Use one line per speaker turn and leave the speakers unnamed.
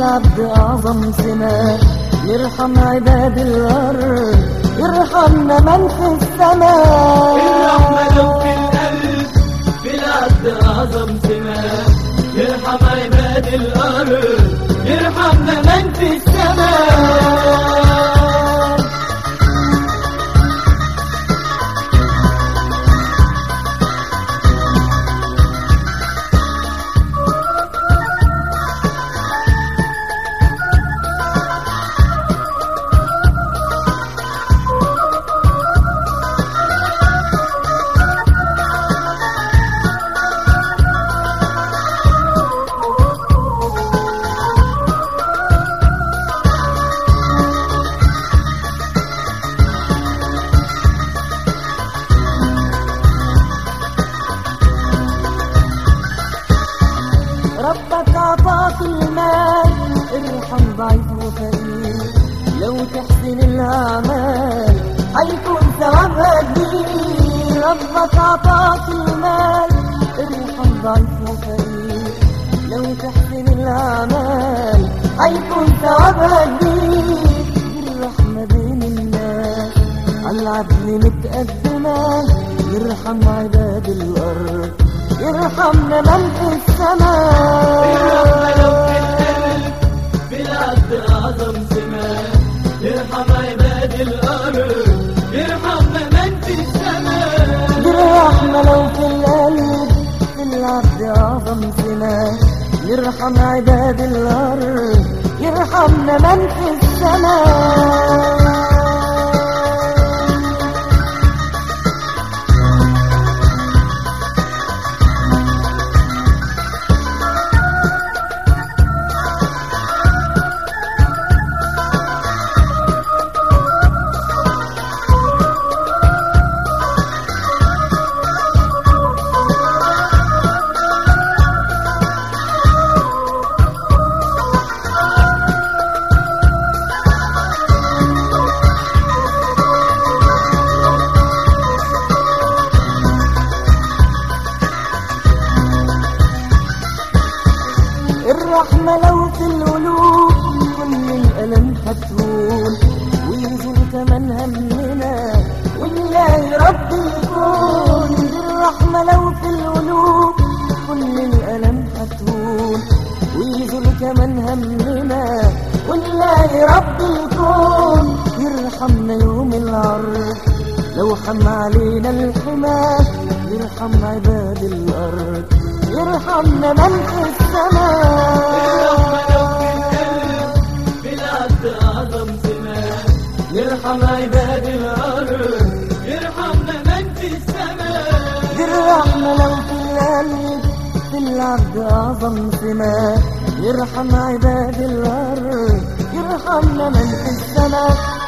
العبد أعظم سمة، يرحم عباد الأرض، يرحمنا من في السماء.
الرحمة لو في القلب في العبد أعظم سمة، يرحم عباد الأرض، يرحمنا من في السماء.
ربك عطاك المال، ارحم ضعيف وفقير، لو تحسن الأعمال هيكون ثوابها كبير. ربك عطاك المال، ارحم ضعيف وفقير، لو تحسن الأعمال هيكون ثوابها كبير. الرحمة بين الناس عالعدل متقدمة، يرحم عباد الأرض، يرحمنا من في السماء.
الرحمة لو في القلب في العبد أعظم سمة، يرحم عباد الأرض، يرحمنا من في السماء.
الرحمة لو في القلب في العبد أعظم سمة، يرحم عباد الأرض، يرحمنا من في السماء. الرحمة لو في القلوب كل الألم هتهون، ويزول كمان همنا ونلاقي رب الكون. الرحمة لو في القلوب كل الألم هتهون، ويزول كمان همنا ونلاقي رب الكون. يرحمنا يوم العرض لو حم علينا الحماة، يرحم عباد الأرض، يرحمنا من في السماء.
الرحمة لو في القلب في العبد أعظم سمة، يرحم عباد الأرض، يرحمنا من في السماء.
الرحمة لو في القلب في العبد أعظم سمة، يرحم عباد الأرض، يرحمنا من في السماء.